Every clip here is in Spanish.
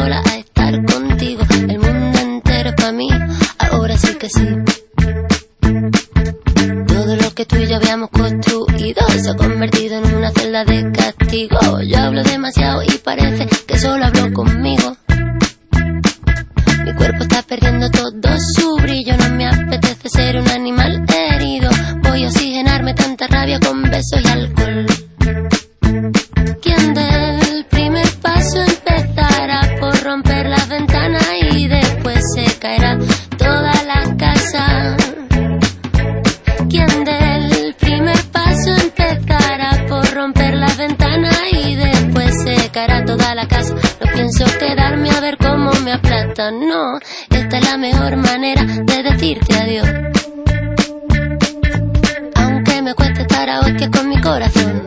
sola a estar contigo. El mundo entero es para mí, ahora sí que sí. Todo lo que tú y yo habíamos construido se ha convertido en una celda de castigo. Yo hablo demasiado y parece que solo hablo conmigo. Mi cuerpo está perdiendo todo su brillo. No me apetece ser un animal herido. Voy a oxigenarme tanta rabia con besos y alcohol. ¿Quién del primer paso empezará por romper las ventanas y después se caerá toda la casa? ¿Quién del primer paso empezará por romper las ventanas y después se caerá toda la casa? No pienso quedarme a ver cómo me aplastan, no. Esta es la mejor manera de decirte adiós. Aunque me cueste estar a hostia con mi corazón.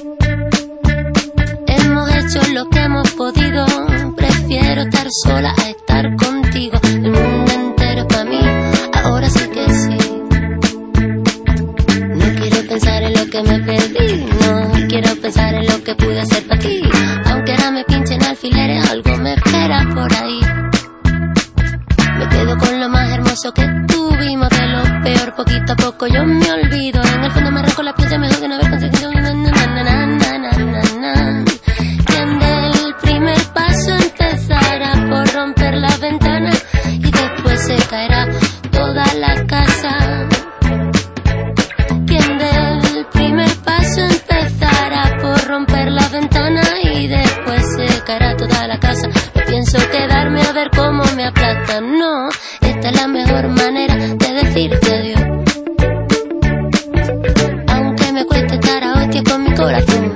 Hemos hecho lo que hemos podido. Prefiero estar sola a estar contigo. El mundo entero es para mí, ahora sí que sí. No quiero pensar en lo que me perdí. No quiero pensar en lo que pude hacer para ti. Aunque ahora me pinchen alfileres, algo me espera por ahí. Me quedo con lo más hermoso que tuvimos. De lo peor poquito a poco yo me olvido. En el fondo me arranco la piel, mejor que no haber conseguido. ¿Quién del primer paso empezará por romper la ventana y después se caerá toda la casa? ¿Quién del primer paso empezará por romper la ventana y después se caerá toda la casa? No pienso quedarme a ver cómo me aplastan, no. Esta es la mejor manera de decirte adiós. Aunque me cueste estar a hostia con mi corazón.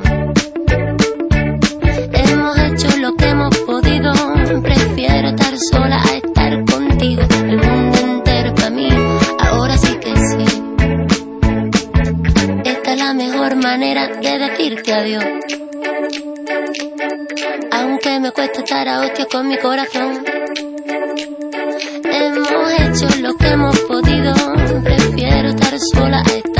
Hemos hecho lo que hemos podido. Prefiero estar sola a estar contigo. El mundo entero es para mí, ahora sí que sí. Esta es la mejor manera de decirte adiós. Aunque me cueste estar a hostia con mi corazón. Hemos hecho lo que hemos podido. Prefiero estar sola a estar